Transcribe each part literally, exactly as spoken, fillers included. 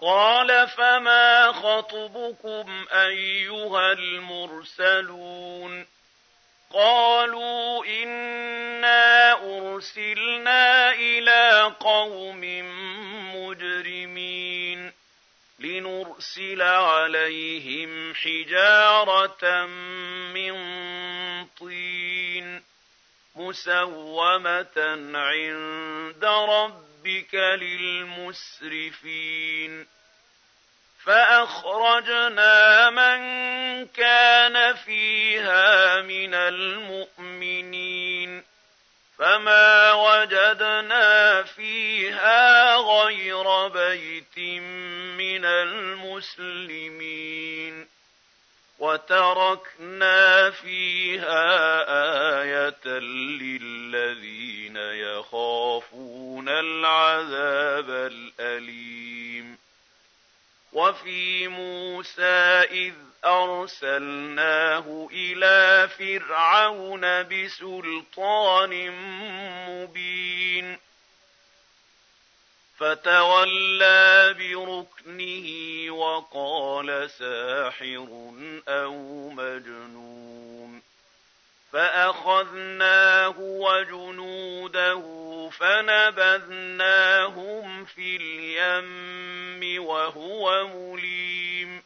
قال فما خطبكم أيها المرسلون قالوا إنا أرسلنا إلى قوم مجرمين لنرسل عليهم حجارة من طين مسومة عند ربك للمسرفين فأخرجنا من كان فيها من المؤمنين فما وجدنا فيها غير بيت من المسلمين وتركنا فيها آية للذين يخافون العذاب الأليم وفي موسى إذ أرسلناه إلى فرعون بسلطان مبين فتولى بركنه وقال ساحر أو مجنون فأخذناه وجنوده فنبذناهم في اليم وهو مليم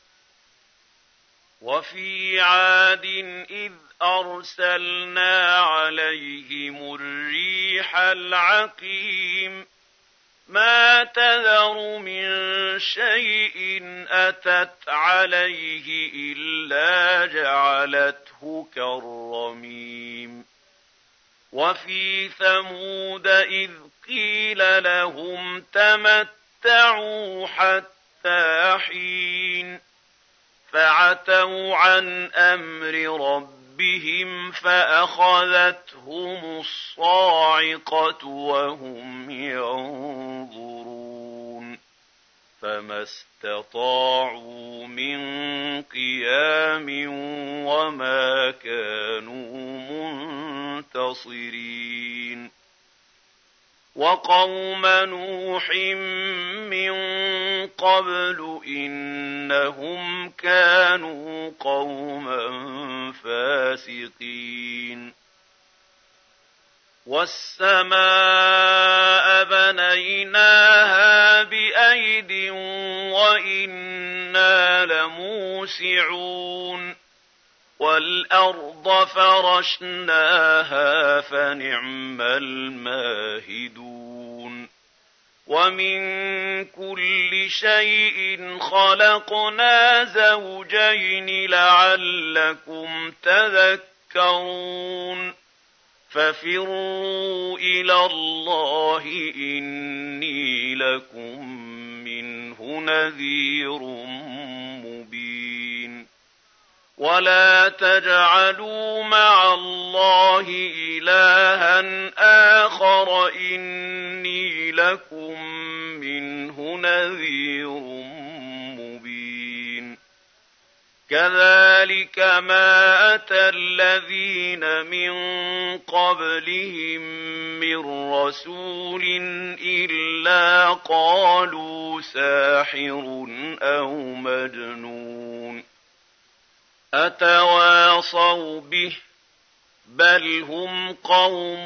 وفي عاد إذ أرسلنا عليهم الريح العقيم ما تذر من شيء أتت عليه إلا جعلته كالرميم وفي ثمود إذ قيل لهم تمتعوا حتى حين فعتوا عن أمر ربهم فأخذتهم الصاعقة وهم ينظرون فما استطاعوا من قيام وما كانوا منتصرين وقوم نوح من قبل إنهم كانوا قوما فاسقين والسماء بنيناها بأيد وإنا لموسعون والأرض فرشناها فنعم الماهدون ومن كل شيء خلقنا زوجين لعلكم تذكرون ففروا إلى الله إني لكم منه نذير مبين ولا تجعلوا مع الله إلها آخر إني لكم منه نذير مبين كذلك ما أتى الذين من قبلهم من رسول إلا قالوا ساحر أو مجنون أتواصوا به بل هم قوم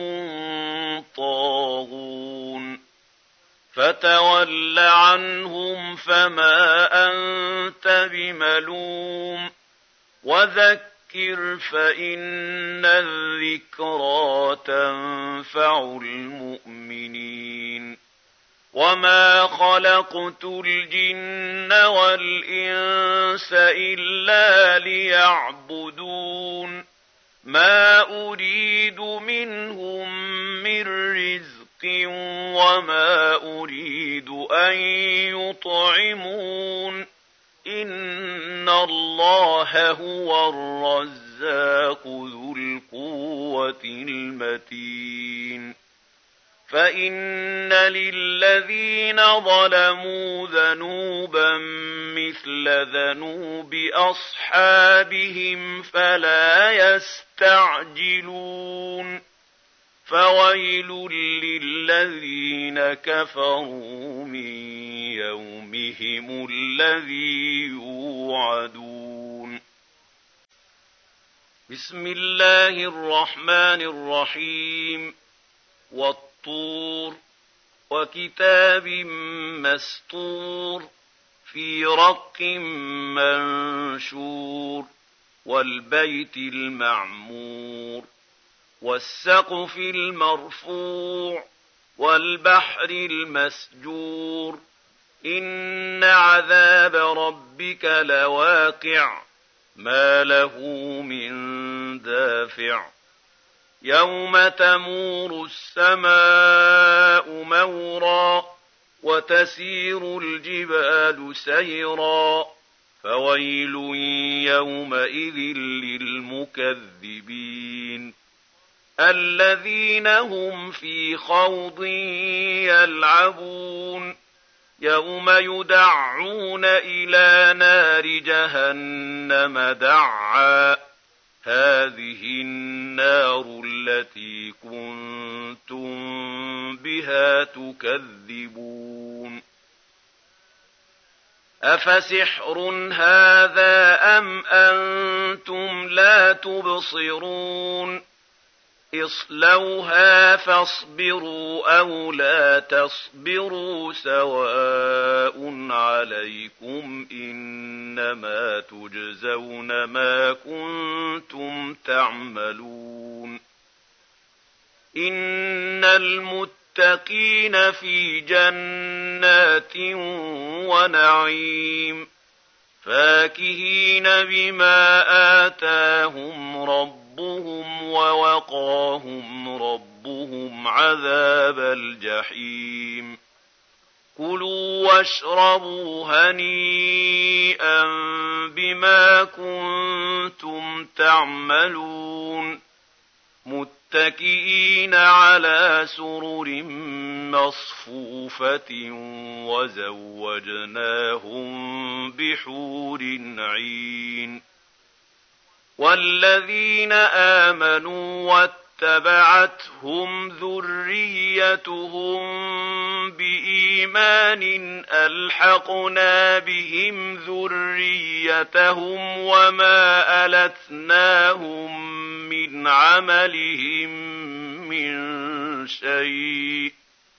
طاغون فتول عنهم فما أنت بملوم وذكر فإن الذكرى تنفع المؤمنين وما خلقت الجن والإنس إلا ليعبدون ما أريد منهم من رزق وما أريد أن يطعمون إن الله هو الرزاق ذو القوة المتين فإن للذين ظلموا ذنوبا مثل ذنوب أصحابهم فلا يستعجلون فويل للذين كفروا من يومهم الذي يوعدون. بسم الله الرحمن الرحيم. والطور وكتاب مسطور في رق منشور والبيت المعمور والسقف المرفوع والبحر المسجور إن عذاب ربك لواقع ما له من دافع يوم تمور السماء مورا وتسير الجبال سيرا فويل يومئذ للمكذبين الذين هم في خوض يلعبون يوم يدعون إلى نار جهنم دعا هذه النار التي كنتم بها تكذبون أفسحر هذا أم أنتم لا تبصرون اصلوها فاصبروا أو لا تصبروا سواء عليكم إنما تجزون ما كنتم تعملون إن المتقين في جنات ونعيم فاكهين بما آتاهم ربهم ووقاهم ربهم عذاب الجحيم كلوا واشربوا هنيئا بما كنتم تعملون متكئين على سرر مصفوفة وزوجناهم بحور عين والذين آمنوا واتبعتهم ذريتهم بإيمان ألحقنا بهم ذريتهم وما ألتناهم من عملهم من شيء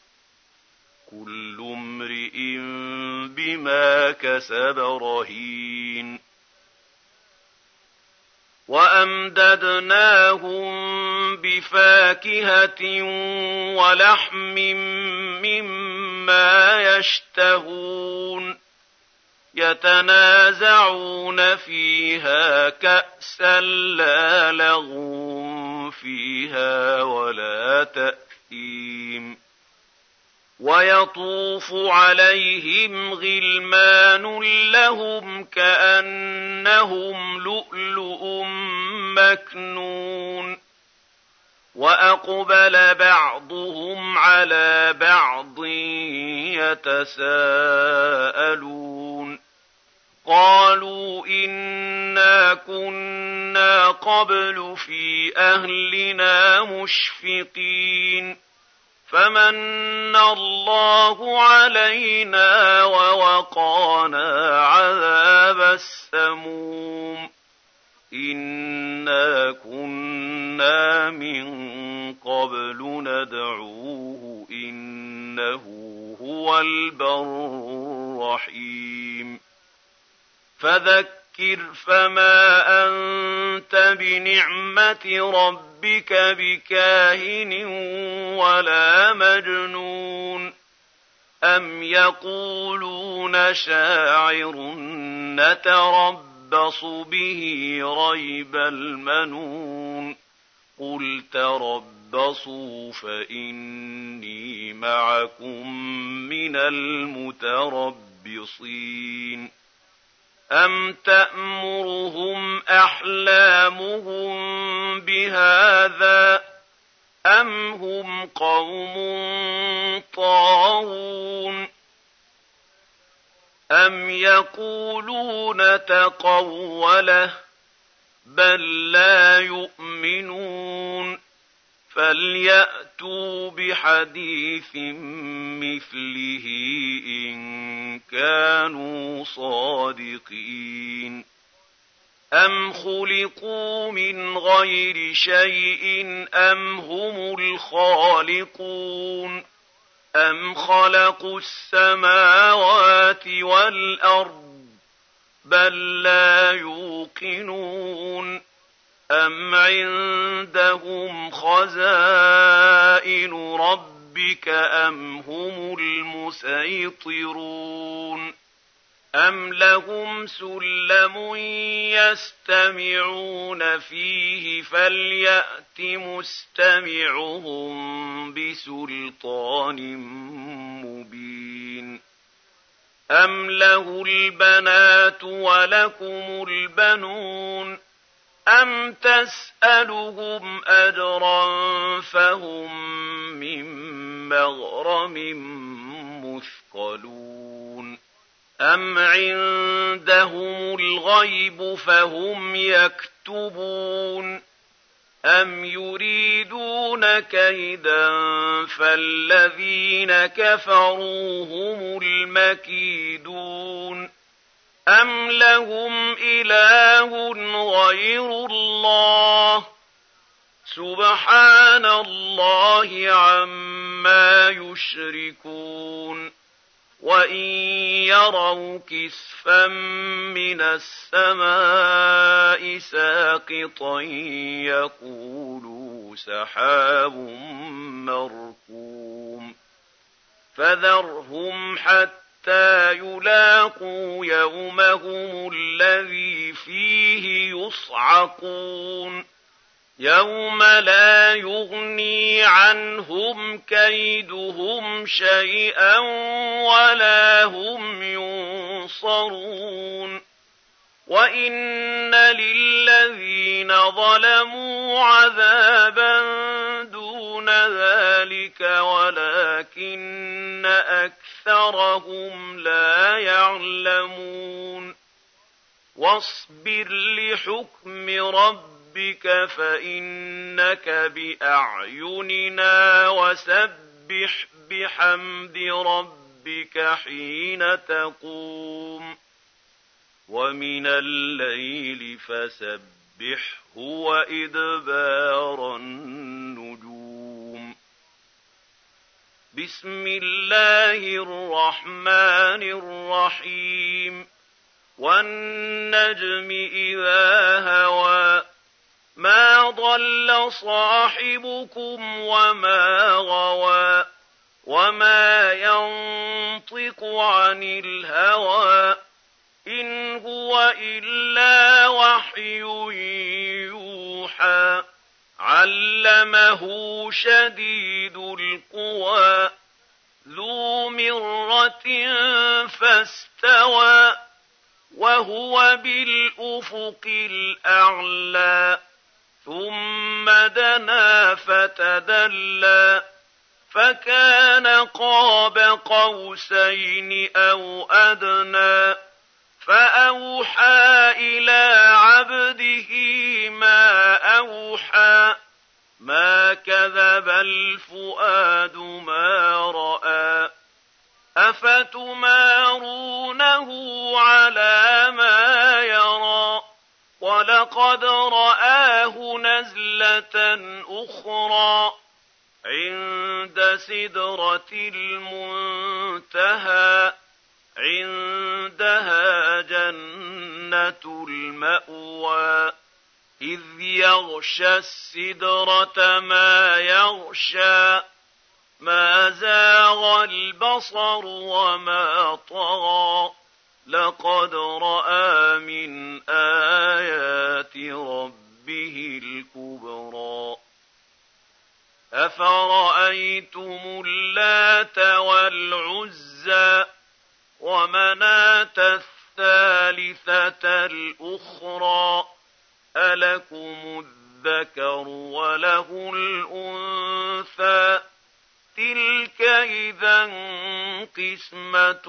كل امرئ بما كسب رهين وأمددناهم بفاكهة ولحم مما يشتهون يتنازعون فيها كأسا لا لغو فيها ولا تأثيم ويطوف عليهم غلمان لهم كأنهم لؤلؤ مكنون وأقبل بعضهم على بعض يتساءلون قالوا إنا كنا قبل في أهلنا مشفقين فمن الله علينا ووقانا عذاب السموم إنا كنا من قبل ندعوه إنه هو البر الرحيم فذكر فما أنت بنعمة ربك بكاهن ولا مجنون أم يقولون شاعر نتربص به ريب المنون قل تربصوا فإني معكم من المتربصين أم تأمرهم أحلامهم بهذا أم هم قوم طاغون أم يقولون تقوله بل لا يؤمنون فليأتوا بحديث مثله إن كانوا صادقين أم خلقوا من غير شيء أم هم الخالقون أم خلقوا السماوات والأرض بل لا يوقنون أم عندهم خزائن ربك أم هم المسيطرون أم لهم سلم يستمعون فيه فليأت مستمعهم بسلطان مبين أم له البنات ولكم البنون أم تسألهم أجرا فهم من مغرم مثقلون أم عندهم الغيب فهم يكتبون أم يريدون كيدا فالذين كفروا هم المكيدون أم لهم إله غير الله سبحان الله عما يشركون وإن يروا كسفا من السماء ساقطا يقولوا سحاب مركوم فذرهم حتى يلاقوا يومهم الذي فيه يصعقون يوم لا يغني عنهم كيدهم شيئا ولا هم ينصرون وإن للذين ظلموا عذابا دون ذلك ولكن أكثرهم لا يعلمون واصبر لحكم ربك ربك فإنك بأعيننا وسبح بحمد ربك حين تقوم ومن الليل فسبحه وإدبار النجوم بسم الله الرحمن الرحيم والنجم إذا هوى ما ضل صاحبكم وما غوى وما ينطق عن الهوى إن هو إلا وحي يوحى علمه شديد القوى ذو مرة فاستوى وهو بالأفق الأعلى ثم دنا فتدلى فكان قاب قوسين أو أدنى فأوحى إلى عبده ما أوحى ما كذب الفؤاد ما رأى أفتمارونه على ما يرى ولقد رآه نزلة أخرى عند سدرة المنتهى عندها جنة المأوى إذ يغشى السدرة ما يغشى ما زاغ البصر وما طغى لقد رأى من آيات ربه الكبرى أفرأيتم اللات والعزى ومناة الثالثة الأخرى ألكم الذكر وله الأنثى تلك إذا قسمة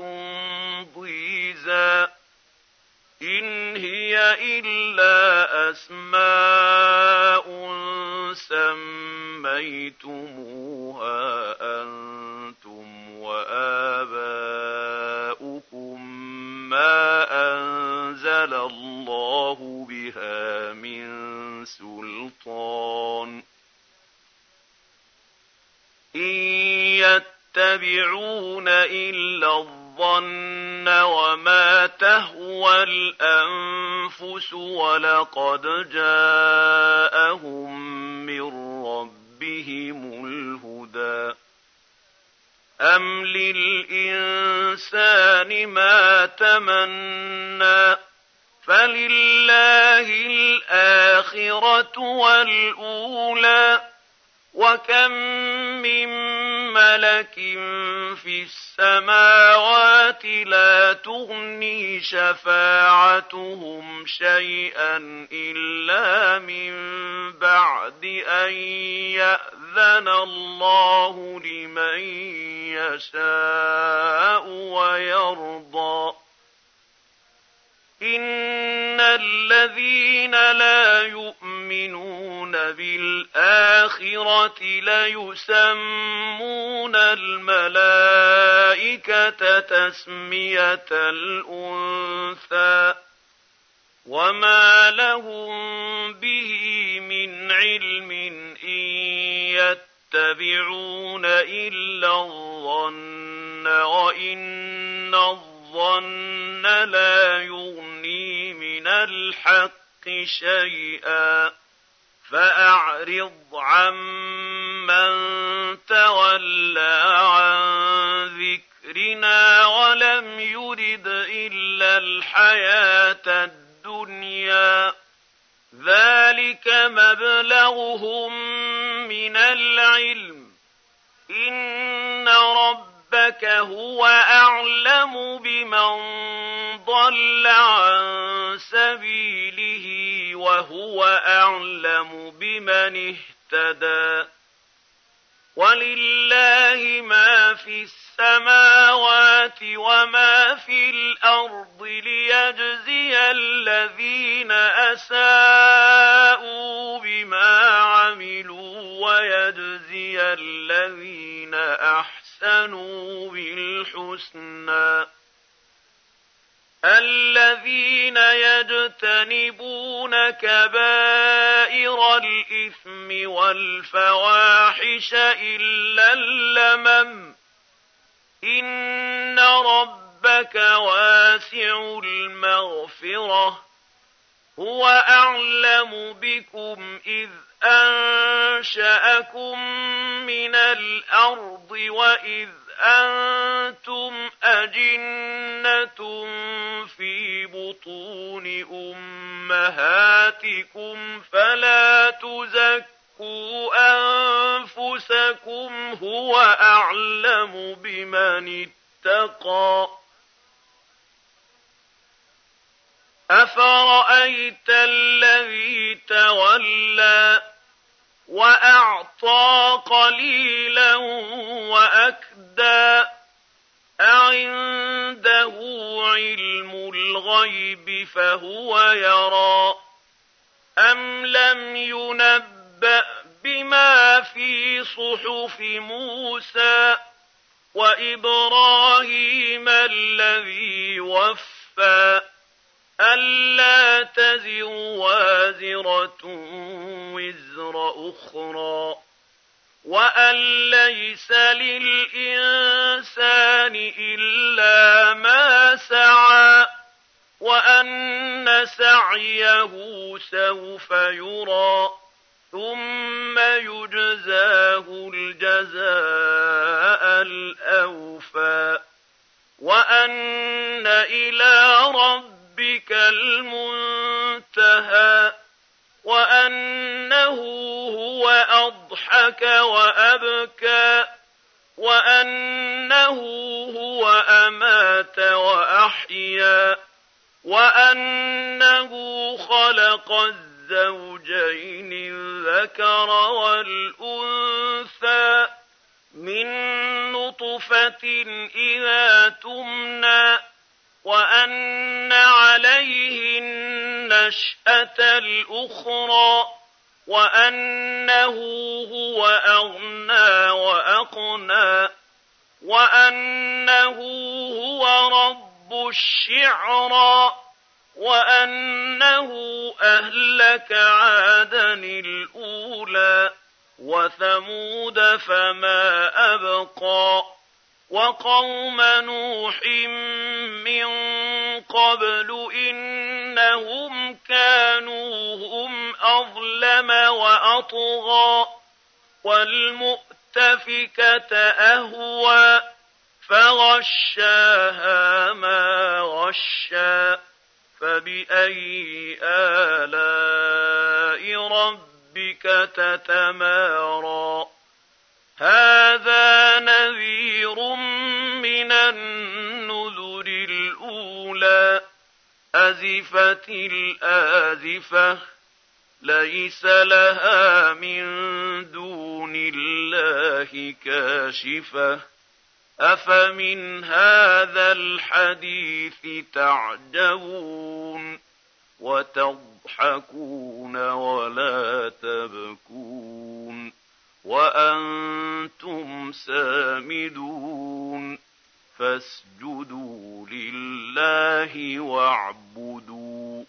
ضيزى إن هي إلا أسماء سميتموها سميتموها أنتم وآباؤكم ما أنزل الله بها من سلطان إن يتبعون إلا الظن وما تهوى الأنفس ولقد جاءهم من ربهم الهدى أم للإنسان ما تمنى فلله الآخرة والأولى وكم من ملك في السماوات لا تغني شفاعتهم شيئا إلا من بعد أن يأذن الله لمن يشاء ويرضى إن الذين لا يؤمنون بالآخرة ليسمون الملائكة تسمية الأنثى وما لهم به من علم إن يتبعون إلا الظن وإن الظن لا يغني من الحق شيئا فأعرض عمن تولى عن ذكرنا ولم يرد إلا الحياة الدنيا ذلك مبلغهم من العلم إن ربك هو أعلم بمن ضل عن سبيله وهو أعلم بمن اهتدى ولله ما في السماوات وما في الأرض ليجزي الذين أساءوا بما عملوا ويجزي الذين أحسنوا بالحسنى الذين يجتنبون كبائر الإثم والفواحش إلا اللمم إن ربك واسع المغفرة هو أعلم بكم إذ أنشأكم من الأرض وإذ أنتم أجنة في بطون أمهاتكم فلا تزكوا أنفسكم هو أعلم بمن اتقى أفرأيت الذي تولى وأعطى قليلا وأكدى أعنده علم الغيب فهو يرى أم لم ينبأ بما في صحف موسى وإبراهيم الذي وفى ألا تزر وازرة وزر أخرى وأن ليس للإنسان إلا ما سعى وأن سعيه سوف يرى ثم يجزاه الجزاء الأوفى وأن إلى ربك ربك المنتهى وأنه هو أضحك وأبكى وأنه هو أمات وأحيا وأنه خلق الزوجين الذكر والأنثى من نطفة إذا تمنى وأن عليه النشأة الأخرى وأنه هو أغنى وأقنى وأنه هو رب الشعرى وأنه أهلك عادا الأولى وثمود فما أبقى وقوم نوح من قبل إنهم كانوا هم أظلم وأطغى والمؤتفكة أهوى فغشاها ما غشى فبأي آلاء ربك تتمارى هذا نذير من النذر الأولى أزفت الآزفة ليس لها من دون الله كاشفة أفمن هذا الحديث تعجبون وتضحكون ولا تبكون وأنتم سامدون فاسجدوا لله واعبدوا.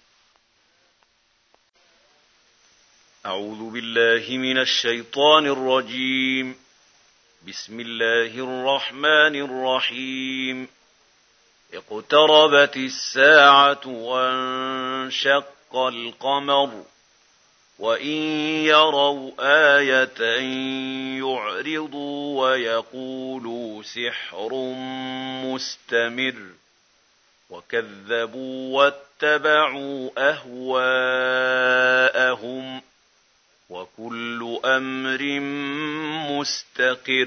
أعوذ بالله من الشيطان الرجيم. بسم الله الرحمن الرحيم. اقتربت الساعة وانشق القمر وإن يروا آية يعرضوا ويقولوا سحر مستمر وكذبوا واتبعوا أهواءهم وكل أمر مستقر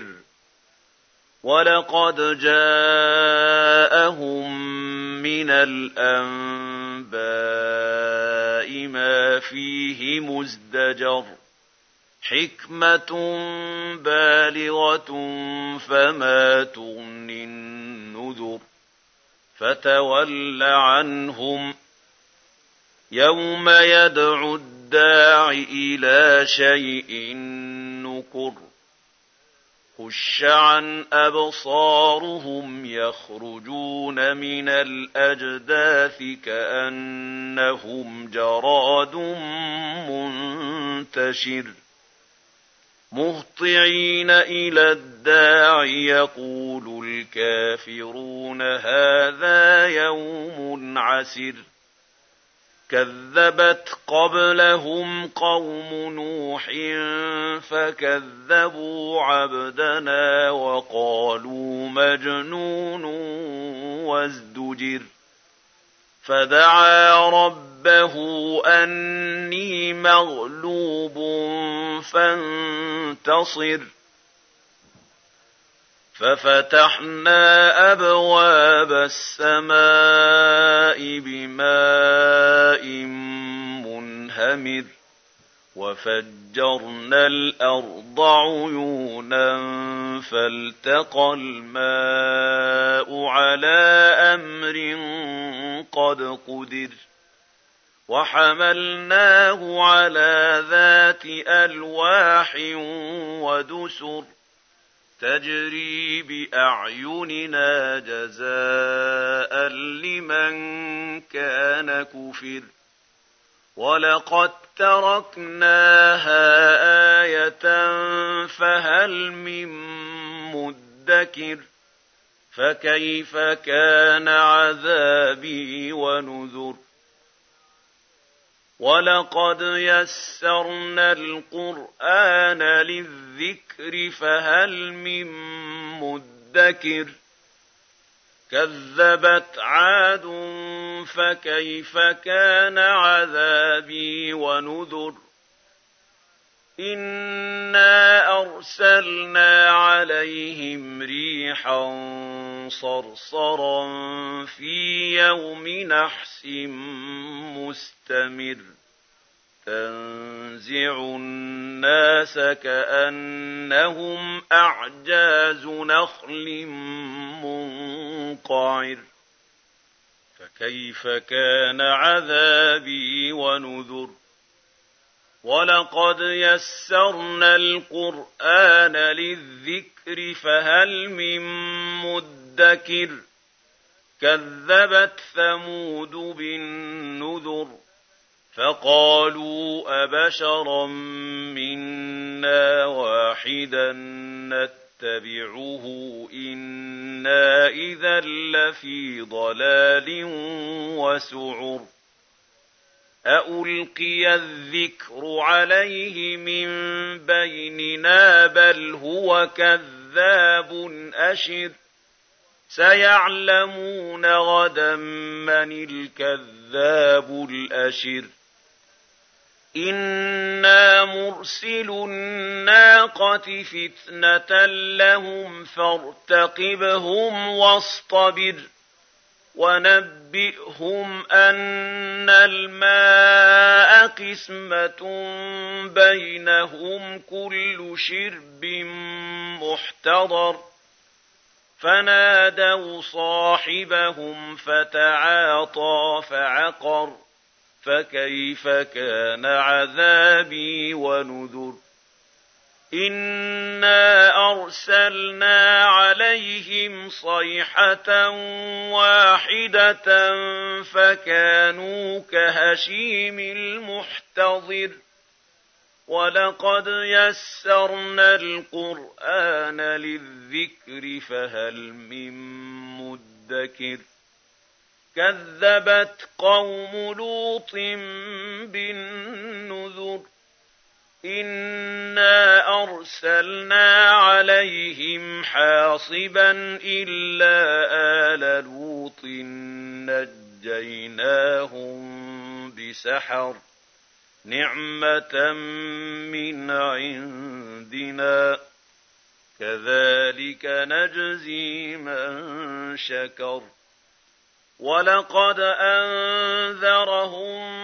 ولقد جاءهم من الأنباء ما فيه مزدجر حكمة بالغة فما تغني النذر فتول عنهم يوم يدعو الداع إلى شيء نكر خش عن أبصارهم يخرجون من الأجداث كأنهم جراد منتشر مهطعين إلى الداع يقول الكافرون هذا يوم عسر كذبت قبلهم قوم نوح فكذبوا عبدنا وقالوا مجنون وازدجر فدعا ربه أني مغلوب فانتصر ففتحنا أبواب السماء بماء منهمر وفجرنا الأرض عيونا فالتقى الماء على أمر قد قدر وحملناه على ذات ألواح ودسر تجري بأعيننا جزاء لمن كان كفر ولقد تركناها آية فهل من مدكر فكيف كان عذابي ونذر ولقد يسرنا القرآن للذكر فهل من مدكر كذبت عاد فكيف كان عذابي ونذر إنا أرسلنا عليهم ريحا صرصرا في يوم نحس مستمر تنزع الناس كأنهم أعجاز نخل منقعر فكيف كان عذابي ونذر ولقد يسرنا القرآن للذكر فهل من مدكر كذبت ثمود بالنذر فقالوا أبشرا منا واحدا نتبعه إنا إذا لفي ضلال وسعر أألقي الذكر عليه من بيننا بل هو كذاب أشر سيعلمون غدا من الكذاب الأشر إنا مرسل الناقة فتنة لهم فارتقبهم واصطبر ونبئهم أن الماء قسمة بينهم كل شرب محتضر فنادوا صاحبهم فتعاطى فعقر فكيف كان عذابي ونذر إنا أرسلنا عليهم صيحة واحدة فكانوا كهشيم المحتضر ولقد يسرنا القرآن للذكر فهل من مدكر كذبت قوم لوط بالنذر إنا أرسلنا عليهم حاصبا إلا آل لوط نجيناهم بسحر نعمة من عندنا كذلك نجزي من شكر ولقد أنذرهم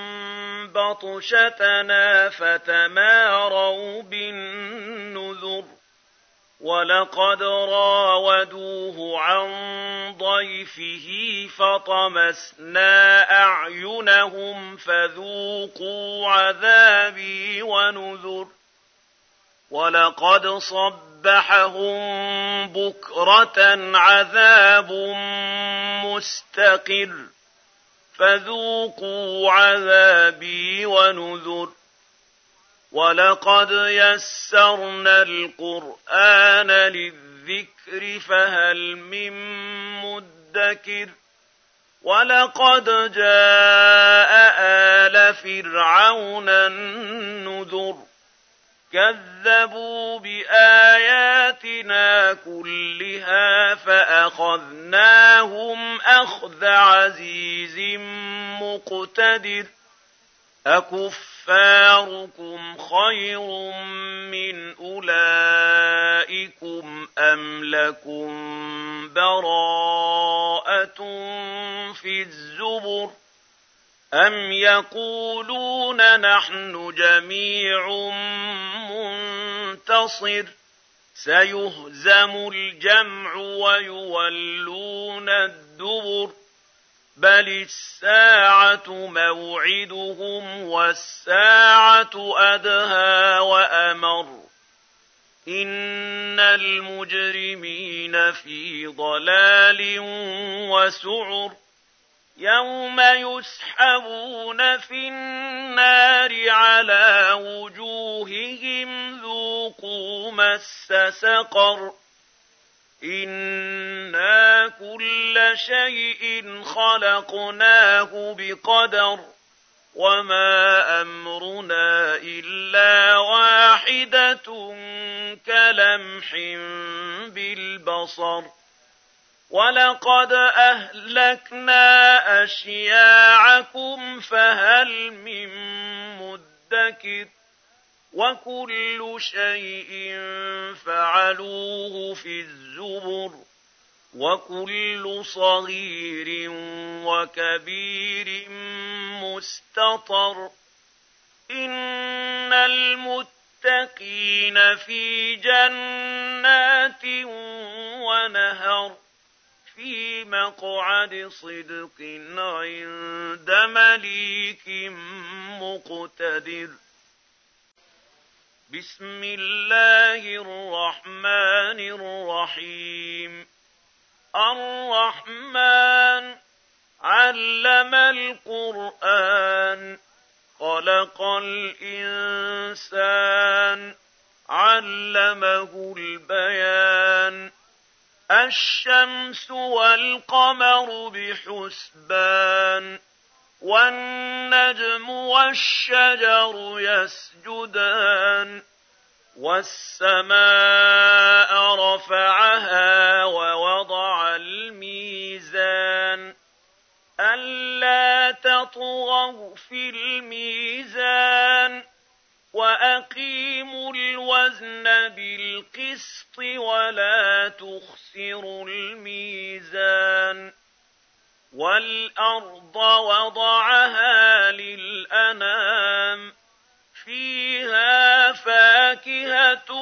بطشتنا فتماروا بالنذر ولقد راودوه عن ضيفه فطمسنا أعينهم فذوقوا عذابي ونذر ولقد صبحهم بكرة عذاب مستقر فذوقوا عذابي ونذر ولقد يسرنا القرآن للذكر فهل من مدكر ولقد جاء آل فرعون النذر كذبوا بآياتنا كلها فأخذناهم أخذ عزيز مقتدر أكفاركم خير من أولئكم أم لكم براءة في الزبر أم يقولون نحن جميع منتصر سيهزم الجمع ويولون الدبر بل الساعة موعدهم والساعة أدهى وأمر إن المجرمين في ضلال وسعر يوم يسحبون في النار على وجوههم ذوقوا مس سقر إنا كل شيء خلقناه بقدر وما أمرنا إلا واحدة كلمح بالبصر ولقد أهلكنا أشياعكم فهل من مدكر وكل شيء فعلوه في الزبر وكل صغير وكبير مستطر إن المتقين في جنات ونهر في مقعد صدق عند مليك مقتدر بسم الله الرحمن الرحيم الرحمن علم القرآن خلق الإنسان علمه البيان الشمس والقمر بحسبان والنجم والشجر يسجدان والسماء رفعها ووضع الميزان ألا تطغوا في الميزان وأقيموا الوزن بالقسط ولا تخسروا الميزان والأرض وضعها للأنام فيها فاكهة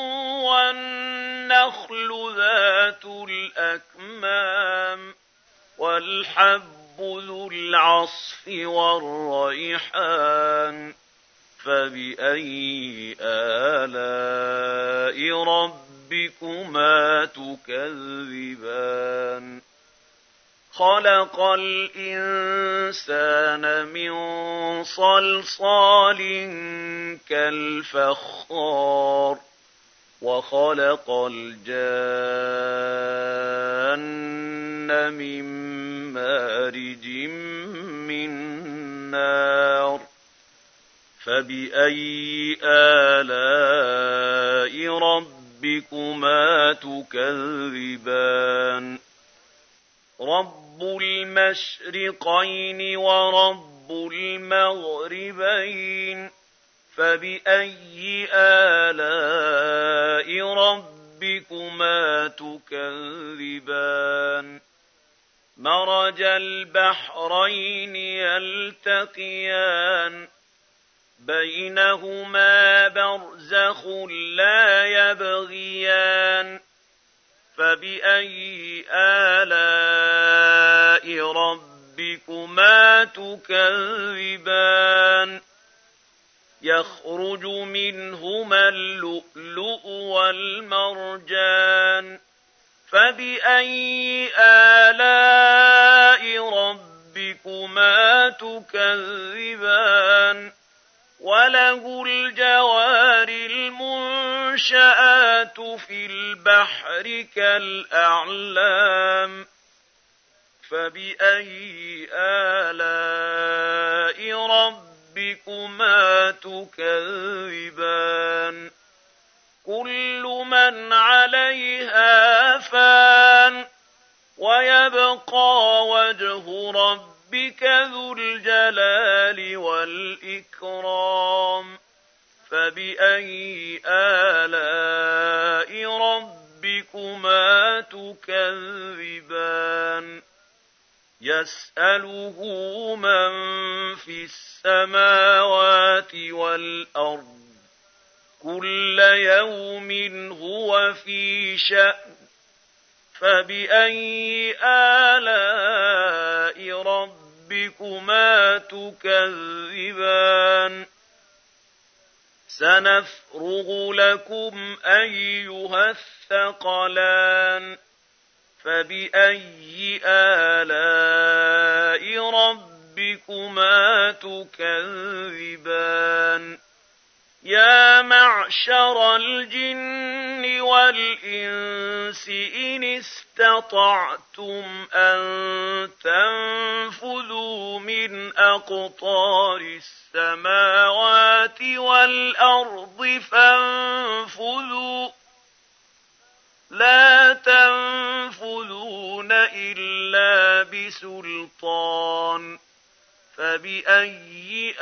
والنخل ذات الأكمام والحب ذو العصف والريحان فبأي آلاء ربكما تكذبان خلق الإنسان من صلصال كالفخار وخلق الجان من مارج من نار فبأي آلاء ربكما تكذبان رب المشرقين ورب المغربين فبأي آلاء ربكما تكذبان مرج البحرين يلتقيان بينهما برزخ لا يبغيان فبأي آلاء ربكما تكذبان يخرج منهما اللؤلؤ والمرجان فبأي آلاء ربكما تكذبان وله الجوار المنشآت في البحر كالأعلام فبأي آلاء ربكما تكذبان كل من عليها فان ويبقى وجه ربك ربك ذو الجلال والإكرام فبأي آلاء ربكما تكذبان يسأله من في السماوات والأرض كل يوم هو في شأن فبأي آلاء ربكما تكذبان سنفرغ لكم أيها الثقلان فبأي آلاء ربكما تكذبان يا معشر الجن والإنس إن استطعتم أن تنفذوا من أقطار السماوات والأرض فانفذوا لا تنفذون إلا بسلطان فبأي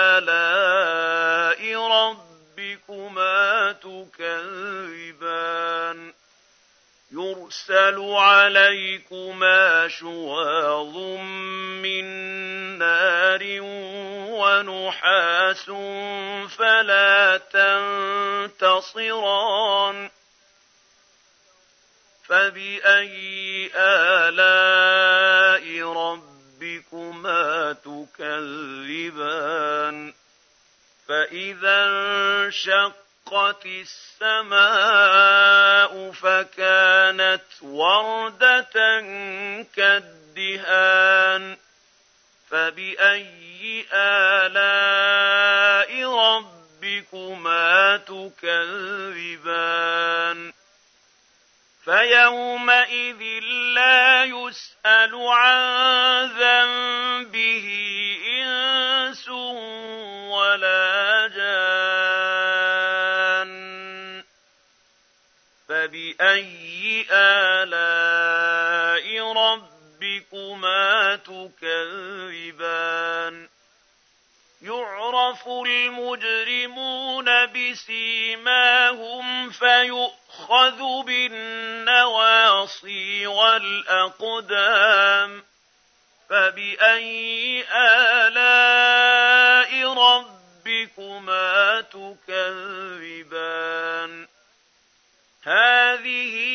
آلاء ربكما تكذبان يرسل عليكما شواظ من نار ونحاس فلا تنتصران فبأي آلاء ربكما تكذبان فإذا انشقت وانشقت السماء فكانت وردة كالدهان فبأي آلاء ربكما تكذبان فيومئذ لا يسأل عن ذنبه إنس ولا جان فبأي آلاء ربكما تكذبان يعرف المجرمون بسيماهم فيؤخذ بالنواصي والأقدام فبأي آلاء ربكما تكذبان هذه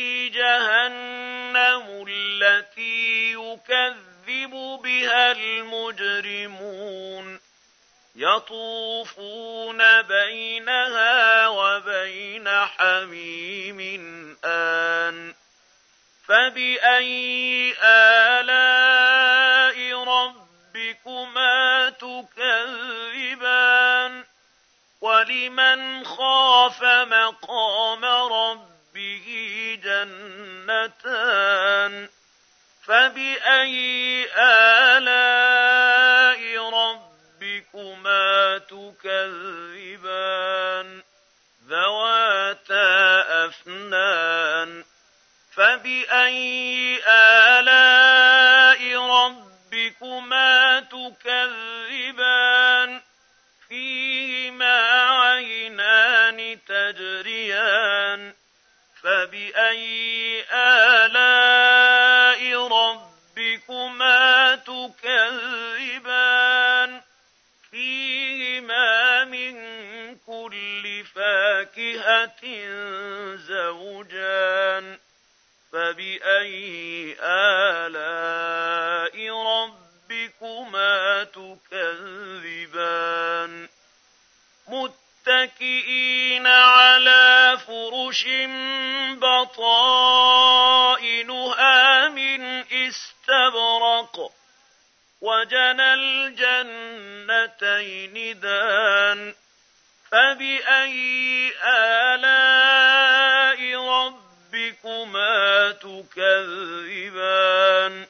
جهنم التي يكذب بها المجرمون يطوفون بينها وبين حميم آن فبأي آلاء ربكما تكذبان ولمن خاف مقام ربه جنتان فبأي آلاء ربكما تكذبان ذواتا أفنان فبأي آلاء ربكما تكذبان فيهما عينان تجريان فبأي آلاء ربكما تكذبان فيهما من كل فاكهة زوجان فبأي آلاء ربكما تكذبان متكئين على فرش بطائنها من استبرق وجنى الجنتين دان فبأي آلاء ربكما تكذبان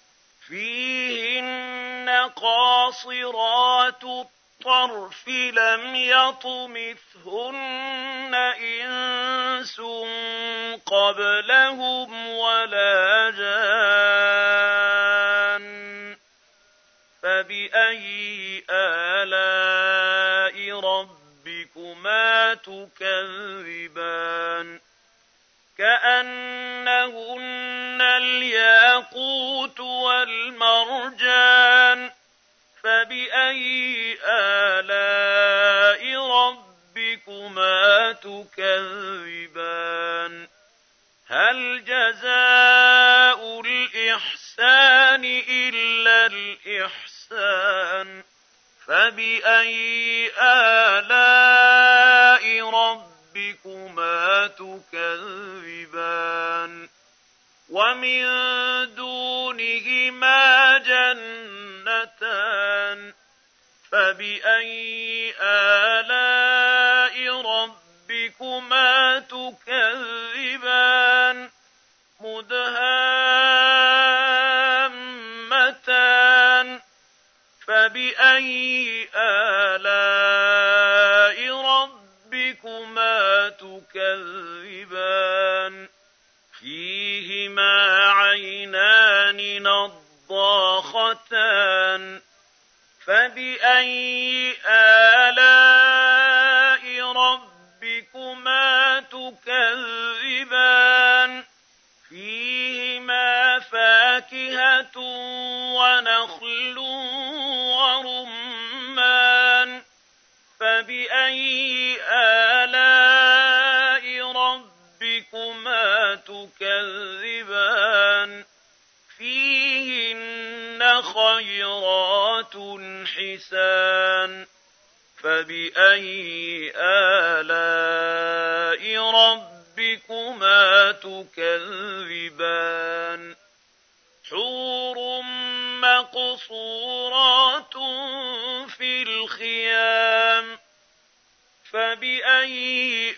فيهن قاصرات الطرف لم يطمثهن إنس قبلهم ولا جان فبأي آلاء ربكما تكذبان كأنهن الياقوت والمرجان فبأي آلاء ربكما تكذبان هل جزاء الإحسان إلا الإحسان فبأي آلاء ربكما تكذبان ومن دونهما جنتان فبأي آلاء ربكما تكذبان مدهامتان فبأي آلاء ربكما تكذبان فيهما عينان نضاختان فبأي آلاء ربكما تكذبان فيهما فاكهة ونخل ورمان فبأي آلاء ربكما تكذبان فيهن خيرات حسان فبأي آلاء ربكما تكذبان حور مقصورات في الخيام فبأي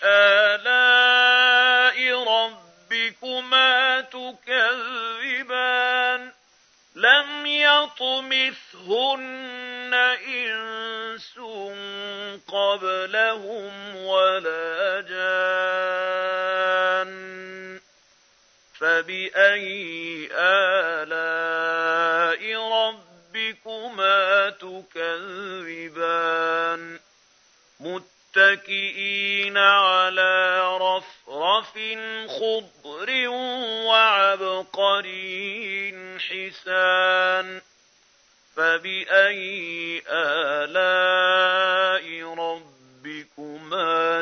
آلاء ربكما تكذبان لم يطمثهن إنس قبلهم ولا جان فبأي آلاء ربكما تكذبان متكئين على رفرف خضر وعبقري حسان فبأي آلاء ربكما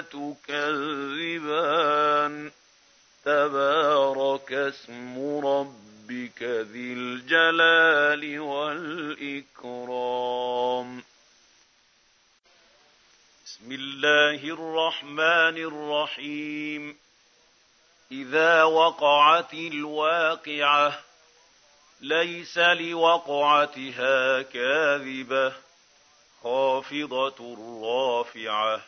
تكذبان تبارك اسم ربك ذي الجلال والإكرام بسم الله الرحمن الرحيم إذا وقعت الواقعة ليس لوقعتها كاذبة خافضة رافعة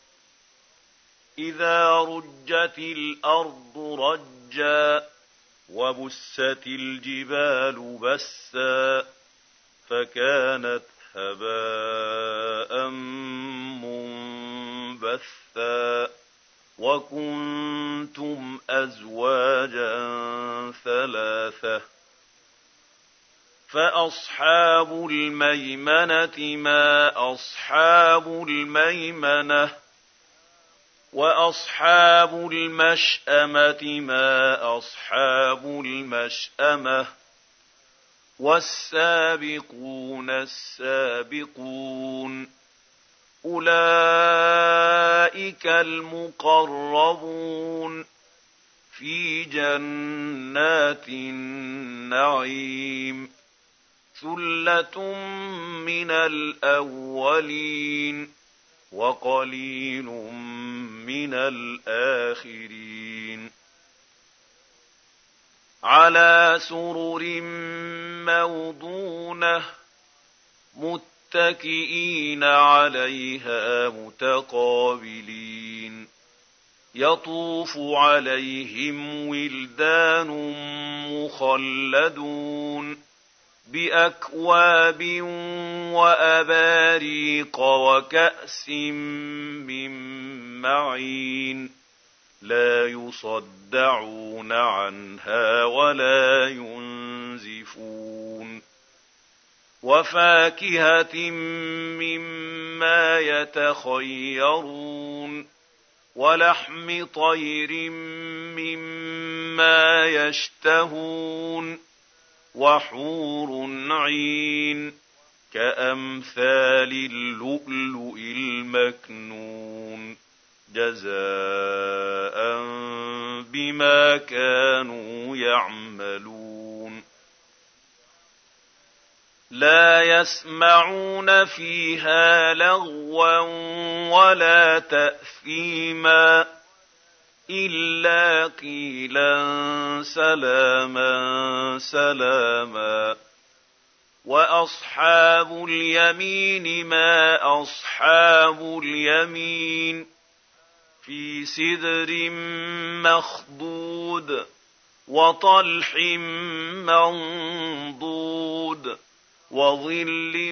إذا رجت الأرض رجا وبست الجبال بسا فكانت هباء منبثا وكنتم أزواجا ثلاثة فأصحاب الميمنة ما أصحاب الميمنة وأصحاب المشأمة ما أصحاب المشأمة والسابقون السابقون أولئك المقربون في جنات النعيم ثلة من الأولين وقليل من الآخرين على سرر موضونة متكئين عليها متقابلين يطوف عليهم ولدان مخلدون بأكواب وأباريق وكأس من معين لا يصدعون عنها ولا ينزفون وفاكهة مما يتخيرون ولحم طير مما يشتهون وحور عين كأمثال اللؤلؤ المكنون جزاء بما كانوا يعملون لا يسمعون فيها لغوا ولا تأثيما إلا قيلا سلاما سلاما وأصحاب اليمين ما أصحاب اليمين في سدر مخضود وطلح منضود وظل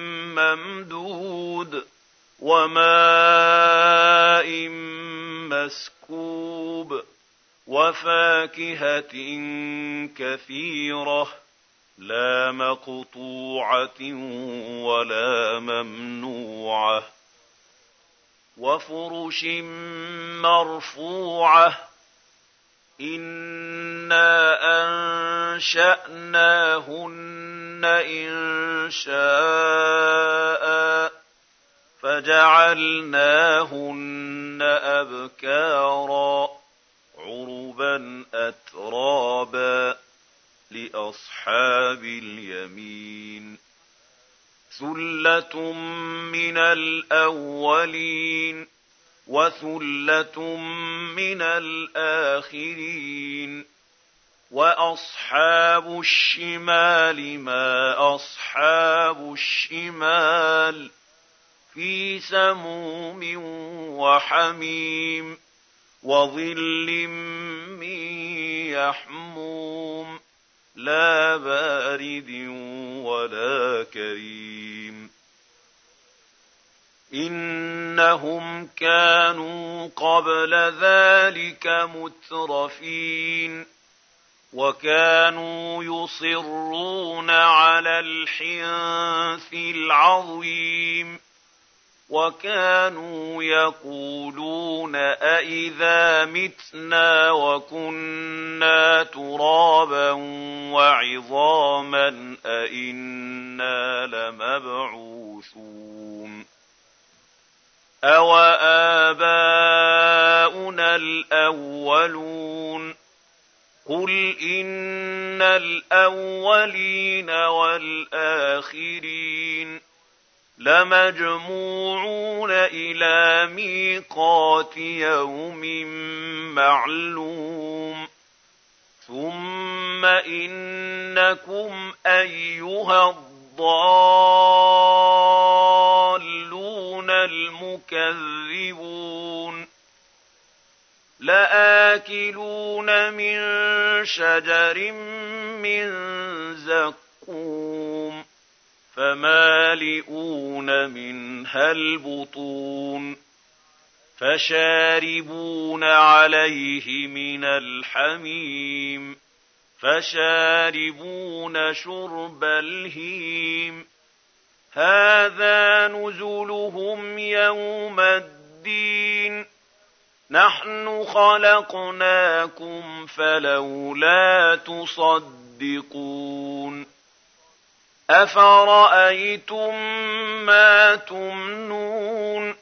ممدود وماء مسكوب وفاكهة كثيرة لا مقطوعة ولا ممنوعة وفرش مرفوعة إنا أنشأناهن إنشاء فجعلناهن أبكارا عربا أترابا لأصحاب اليمين ثُلَّةٌ مِّنَ الْأَوَّلِينَ وَثُلَّةٌ مِّنَ الْآخِرِينَ وَأَصْحَابُ الشِّمَالِ مَا أَصْحَابُ الشِّمَالِ فِي سَمُومٍ وَحَمِيمٍ وَظِلٍّ مِّن يَحْمُومٍ لَّا بَارِدٍ وَلَا كَرِيمٍ إِنَّهُمْ كَانُوا قَبْلَ ذَلِكَ مُتْرَفِينَ وَكَانُوا يُصِرُّونَ عَلَى الْحِنثِ الْعَظِيمِ وَكَانُوا يَقُولُونَ أَإِذَا مِتْنَا وَكُنَّا تُرَابًا وَعِظَامًا أَإِنَّا لَمَبْعُوثُونَ أَوَآبَاؤُنَا الْأَوَّلُونَ قُلْ إِنَّ الْأَوَّلِينَ وَالْآخِرِينَ لَمَجْمُوعُونَ إِلَىٰ مِيقَاتِ يَوْمٍ مَّعْلُومٍ ثُمَّ إِنَّكُمْ أَيُّهَا الضَّالُّونَ الْمُكَذِّبُونَ لَآكِلُونَ مِن شَجَرٍ مِّن زَقُّومٍ فَمَالِئُونَ مِنْهَا الْبُطُونَ فَشَارِبُونَ عَلَيْهِ مِنَ الْحَمِيمِ فَشَارِبُونَ شُرْبَ الْهِيمِ هَٰذَا نُزُلُهُمْ يَوْمَ الدِّينِ نَحْنُ خَلَقْنَاكُمْ فَلَوْلَا تُصَدِّقُونَ أَفَرَأَيْتُم مَّا تُمْنُونَ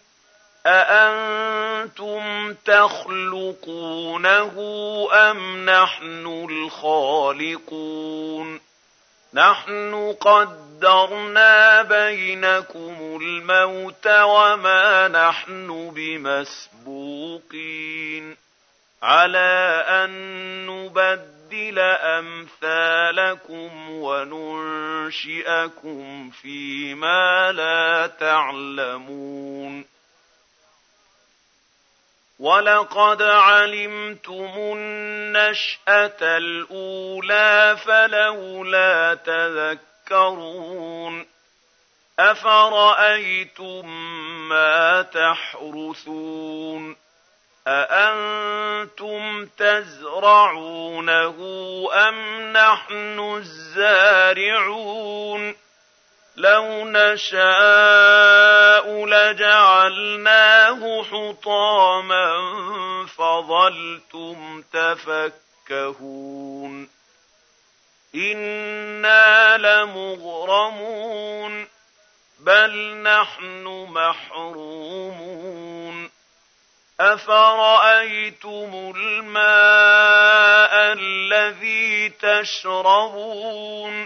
أَأَنتُمْ تَخْلُقُونَهُ أَمْ نَحْنُ الْخَالِقُونَ نَحْنُ قَدَّرْنَا بَيْنَكُمُ الْمَوْتَ وَمَا نَحْنُ بِمَسْبُوقِينَ عَلَىٰ أَن نُّبَدِّلَ أَمْثَالَكُمْ وَنُنشِئَكُمْ فِيمَا لَا تَعْلَمُونَ وَلَقَدْ عَلِمْتُمُ النَّشْأَةَ الْأُولَىٰ فَلَوْلَا تَذَكَّرُونَ أَفَرَأَيْتُم مَّا تَحْرُثُونَ أَأَنتُمْ تَزْرَعُونَهُ أَمْ نَحْنُ الزَّارِعُونَ لَوْ نَشَاءُ لَجَعَلْنَاهُ حُطَامًا فَظَلْتُمْ تَفَكَّهُونَ إِنَّا لَمُغْرَمُونَ بَلْ نَحْنُ مَحْرُومُونَ أَفَرَأَيْتُمُ الْمَاءَ الَّذِي تَشْرَبُونَ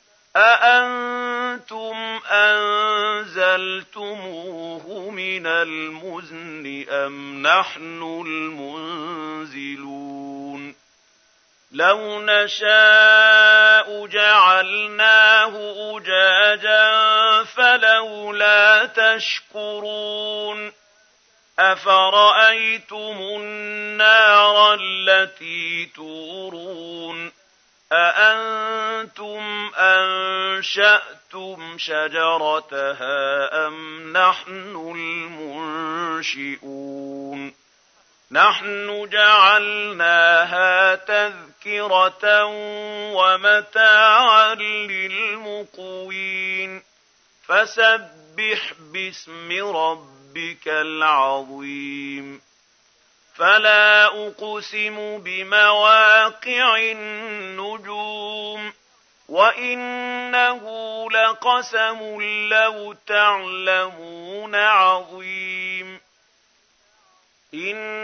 أَأَنتُمْ أَنزَلْتُمُوهُ مِنَ الْمُزْنِ أَمْ نَحْنُ الْمُنزِلُونَ لَوْ نَشَاءُ جَعَلْنَاهُ أُجَاجًا فَلَوْلَا تَشْكُرُونَ أَفَرَأَيْتُمُ النَّارَ الَّتِي تُورُونَ أَأَنتُمْ أَنشَأْتُمْ شَجَرَتَهَا أَمْ نَحْنُ الْمُنشِئُونَ نَحْنُ جَعَلْنَاهَا تَذْكِرَةً وَمَتَاعًا لِّلْمُقْوِينَ فَسَبِّحْ بِاسْمِ رَبِّكَ الْعَظِيمِ فَلَا أُقْسِمُ بِمَوَاقِعِ النُّجُومِ وَإِنَّهُ لَقَسَمٌ لَّوْ تَعْلَمُونَ عَظِيمٌ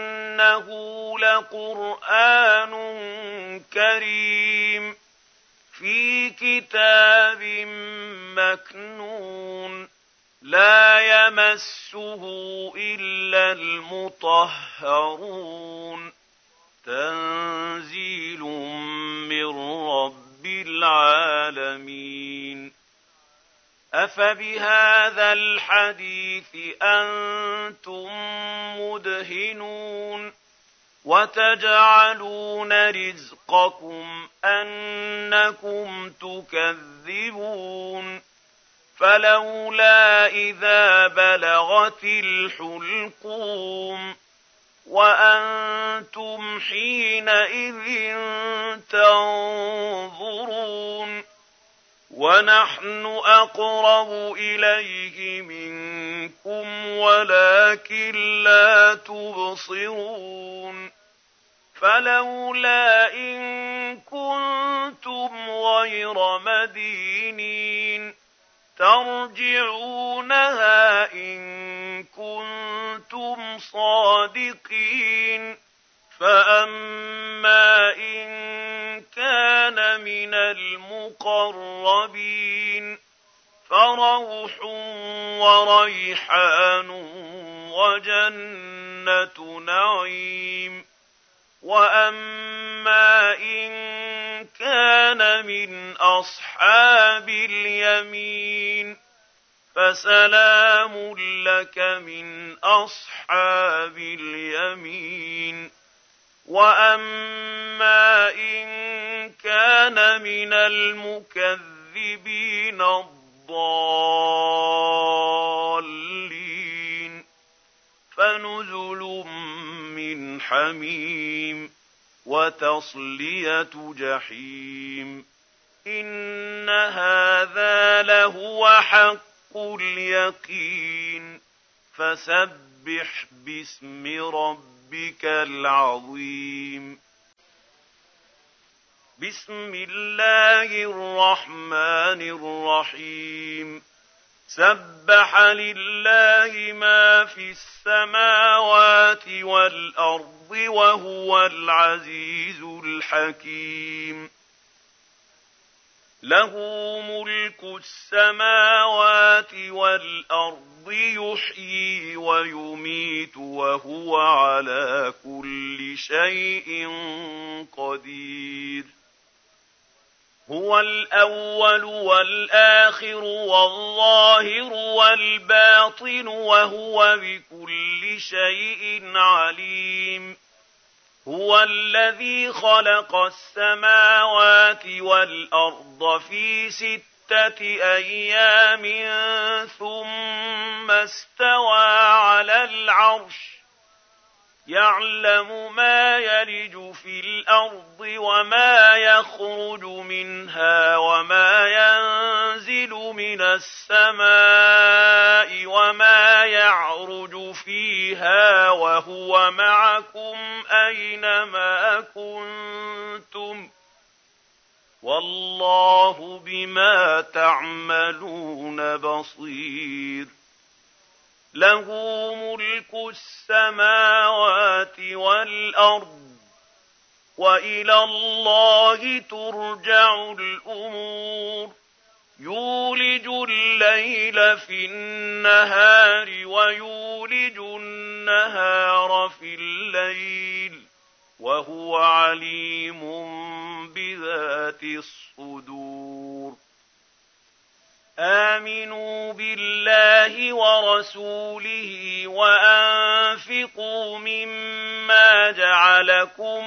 إِنَّهُ لَقُرْآنٌ كَرِيمٌ في كتاب مكنون لا يمسه إلا المطهرون تنزيل من رب العالمين أفبهذا الحديث أنتم مدهنون وتجعلون رزقكم أنكم تكذبون فلولا إذا بلغت الحلقوم وأنتم حينئذ تنظرون ونحن أقرب إليه منكم ولكن لا تبصرون فلولا إن كنتم غير مدينين ترجعونها إن كنتم صادقين فأما إن كان من المقربين فروح وريحان وجنة نعيم وأما إن كان من أصحاب اليمين فسلام لك من أصحاب اليمين وأما إن كان من المكذبين الضالين فنزل من حميم وتصلية جحيم إن هذا لهو حق اليقين فسبح باسم ربك العظيم بسم الله الرحمن الرحيم سبح لله ما في السماوات والأرض وهو العزيز الحكيم له ملك السماوات والأرض يحيي ويميت وهو على كل شيء قدير هو الأول والآخر والظاهر والباطن وهو بكل شيء عليم هو الذي خلق السماوات والأرض في ستة أيام ثم استوى على العرش يعلم ما يلج في الأرض وما يخرج منها وما ينزل من السماء وما يعرج فيها وهو معكم أينما كنتم والله بما تعملون بصير له ملك السماوات والأرض وإلى الله ترجع الأمور يولج الليل في النهار ويولج النهار في الليل وهو عليم بذات الصدور آمنوا بالله ورسوله وأنفقوا مما جعلكم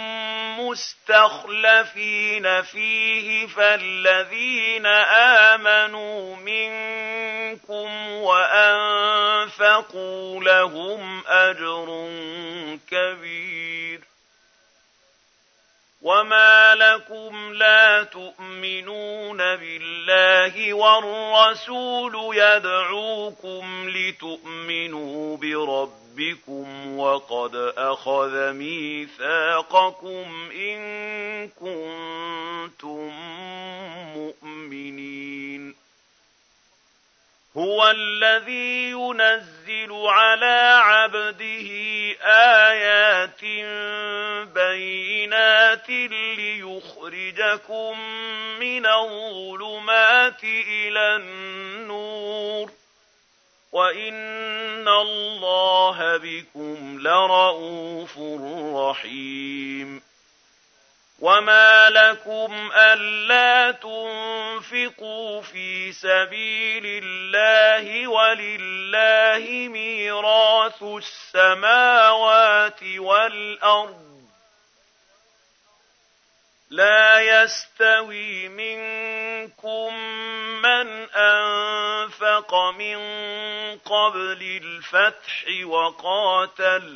مستخلفين فيه فالذين آمنوا منكم وأنفقوا لهم أجر كبير وما لكم لا تؤمنون بالله والرسول يدعوكم لتؤمنوا بربكم وقد أخذ ميثاقكم إن كنتم مؤمنين هو الذي ينزل على عبده آيات بينات ليخرجكم من الظلمات إلى النور وإن الله بكم لرءوف رحيم وما لكم ألا تنفقوا في سبيل الله ولله ميراث السماوات والأرض لا يستوي منكم من أنفق من قبل الفتح وقاتل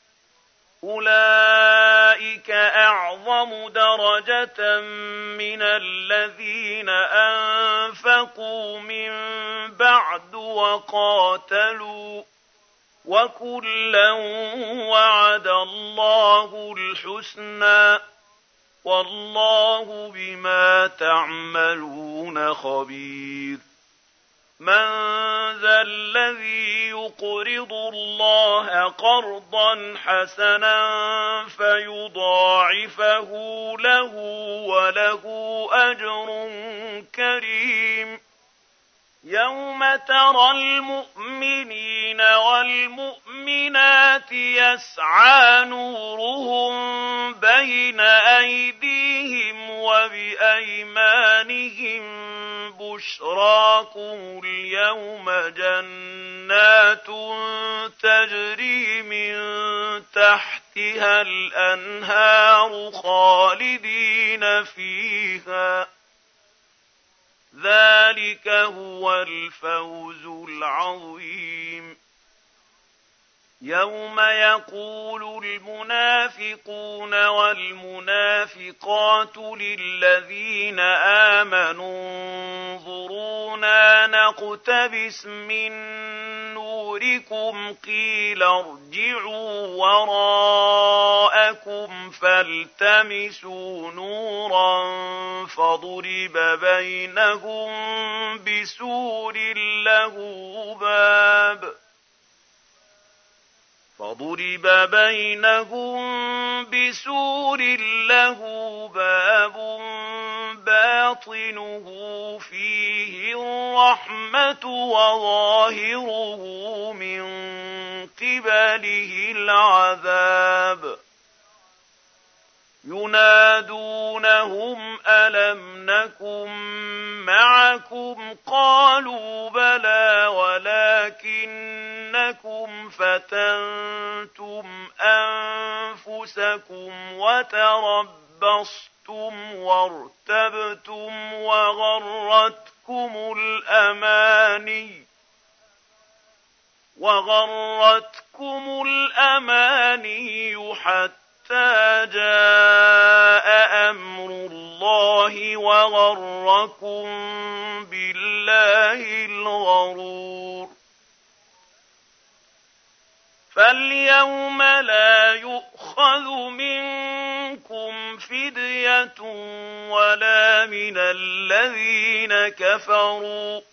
أولئك أعظم درجة من الذين أنفقوا من بعد وقاتلوا وكلا وعد الله الحسنى والله بما تعملون خبير من ذا الذي يقرض الله قرضا حسنا فيضاعفه له وله أجر كريم يوم ترى المؤمنين والمؤمنات يسعى نورهم بين أيديهم وبأيمانهم بشراكم اليوم جنات تجري من تحتها الأنهار خالدين فيها ذلك هو الفوز العظيم يوم يقول المنافقون والمنافقات للذين آمنوا انظرونا نقتبس من نوركم قيل ارجعوا وراءكم فالتمسوا نورا فضرب بينهم بسور له باب فضرب بينهم بسور له باب باطنه فيه الرحمة وظاهره من قبله العذاب ينادونهم ألم نكن معكم قالوا بلى ولكنكم فتنتم أنفسكم وتربصتم وارتبتم وغرتكم الأماني وغرتكم الأماني حتى جاء أمر الله وغركم بالله الغرور فاليوم لا يؤخذ منكم فدية ولا من الذين كفروا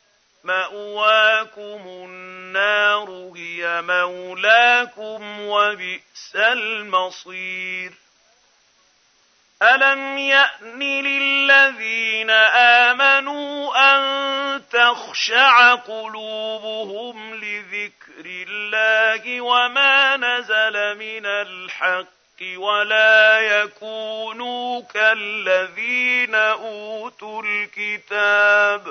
مأواكم النار هي مولاكم وبئس المصير ألم يأن للذين آمنوا أن تخشع قلوبهم لذكر الله وما نزل من الحق ولا يكونوا كالذين أوتوا الكتاب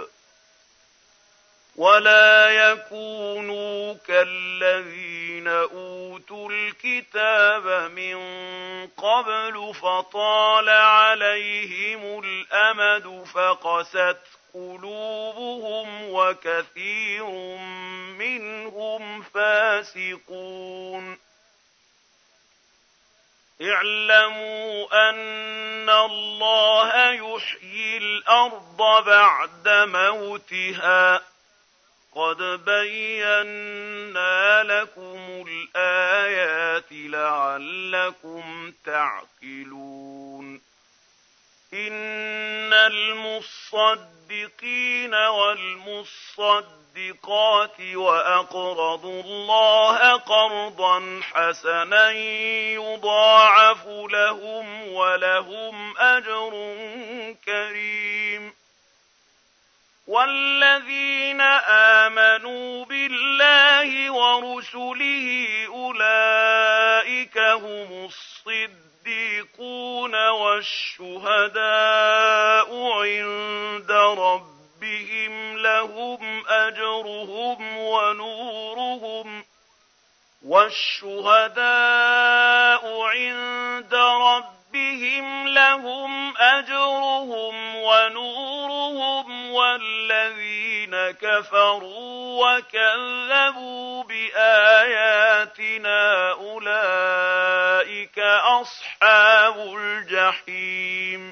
ولا يكونوا كالذين أوتوا الكتاب من قبل فطال عليهم الأمد فقست قلوبهم وكثير منهم فاسقون اعلموا أن الله يحيي الأرض بعد موتها قد بينا لكم الآيات لعلكم تعقلون إن المصدقين والمصدقين والمصدقات وأقرضوا الله قرضا حسنا يضاعف لهم ولهم أجر كريم. والذين آمنوا بالله ورسله أولئك هم الصديقون والشهداء عند ربهم لهم أجرهم ونورهم والشهداء عند ربهم لهم أجرهم ونورهم والذين كفروا وكذبوا بآياتنا أولئك أصحاب الجحيم.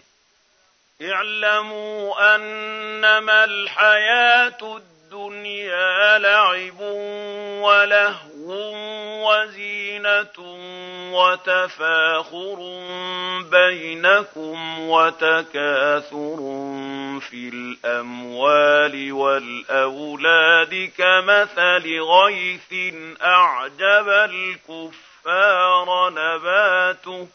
اعلموا أنما الحياة الدنيا لعب ولهو وزينة وتفاخر بينكم وتكاثر في الأموال والأولاد كمثل غيث أعجب الكفار نباته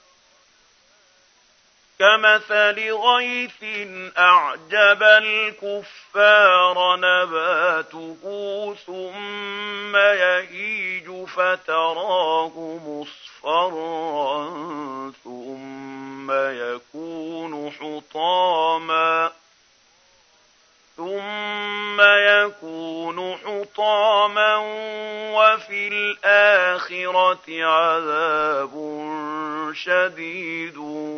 كمثل غيث أعجب الكفار نباته ثم يهيج فتراه مصفرا ثم يكون حطاما ثم يكون حطاما وفي الآخرة عذاب شديد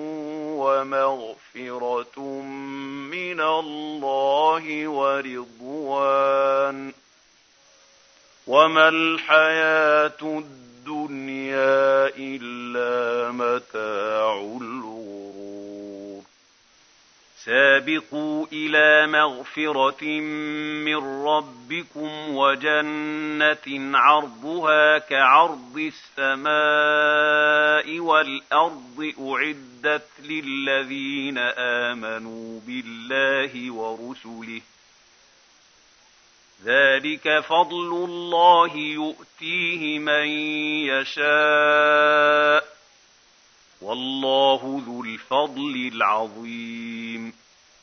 ومغفرة من الله ورضوان وما الحياة الدنيا إلا متاع الغرور. سابقوا إلى مغفرة من ربكم وجنة عرضها كعرض السماء والأرض أعدت للذين آمنوا بالله ورسله ذلك فضل الله يؤتيه من يشاء والله ذو الفضل العظيم.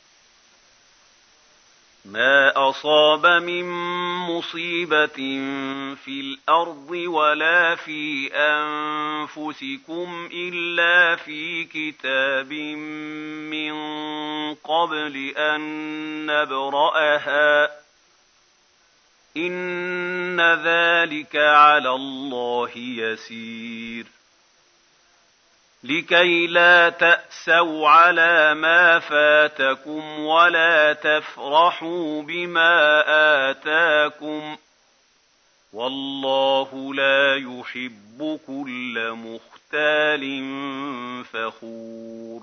ما أصاب من مصيبة في الأرض ولا في أنفسكم إلا في كتاب من قبل أن نبرأها إن ذلك على الله يسير. لكي لا تأسوا على ما فاتكم ولا تفرحوا بما آتاكم والله لا يحب كل مختال فخور.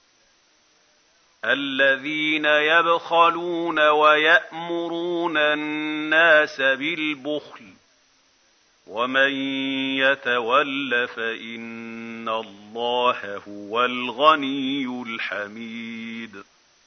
الذين يبخلون ويأمرون الناس بالبخل ومن يتول فإن الله هو الغني الحميد.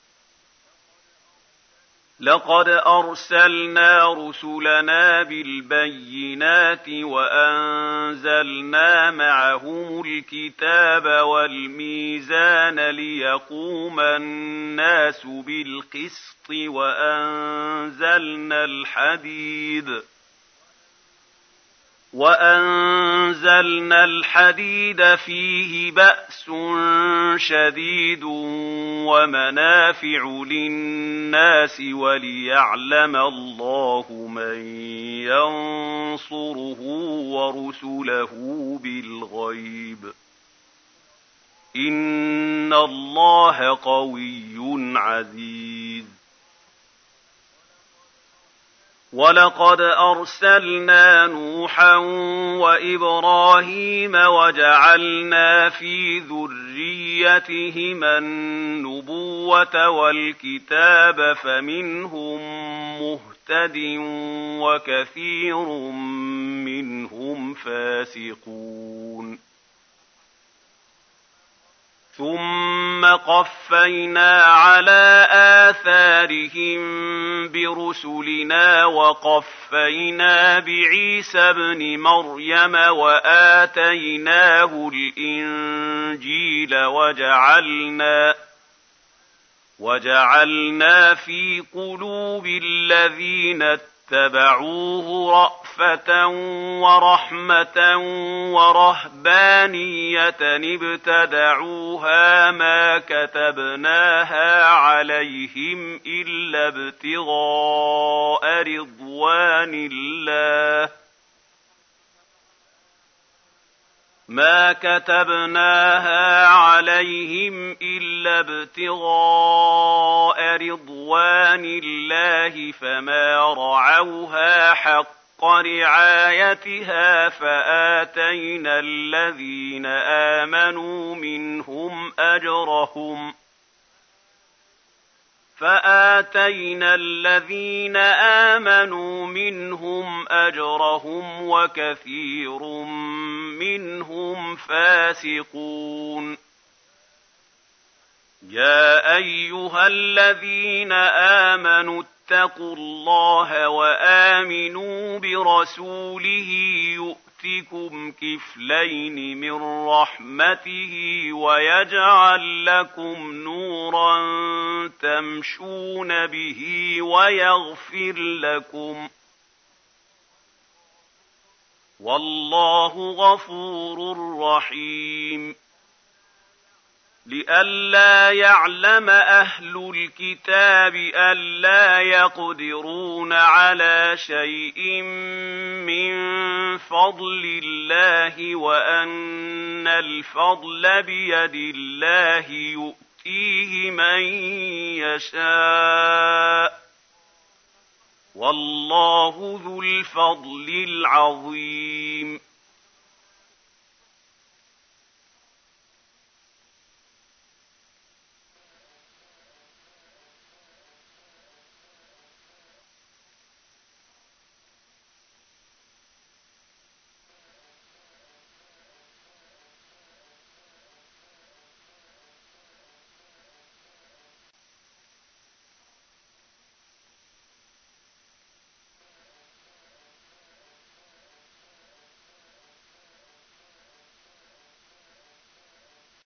لقد أرسلنا رسلنا بالبينات وأنزلنا معهم الكتاب والميزان ليقوم الناس بالقسط وأنزلنا الحديد وأنزلنا الحديد فيه بأس شديد ومنافع للناس وليعلم الله من ينصره ورسله بالغيب إن الله قوي عزيز. ولقد أرسلنا نوحا وإبراهيم وجعلنا في ذريتهما النبوة والكتاب فمنهم مهتد وكثير منهم فاسقون. ثم قفينا على آثارهم برسلنا وقفينا بعيسى ابن مريم وآتيناه الإنجيل وجعلنا وجعلنا في قلوب الذين اتبعوه رأفة ورحمة ورهبانية ابتدعوها ما كتبناها عليهم إلا ابتغاء رضوان الله ما كتبناها عليهم إلا ابتغاء رضوان الله فما رعوها حق رعايتها فآتينا الذين آمنوا منهم أجرهم فآتينا الذين آمنوا منهم أجرهم وكثير منهم فاسقون يا أيها الذين آمنوا اتقوا الله وآمنوا برسوله يؤتكم كفلين من رحمته ويجعل لكم نورا تمشون به ويغفر لكم والله غفور رحيم لئلا يعلم أهل الكتاب ألا يقدرون على شيء من فضل الله وأن الفضل بيد الله يؤتيه من يشاء والله ذو الفضل العظيم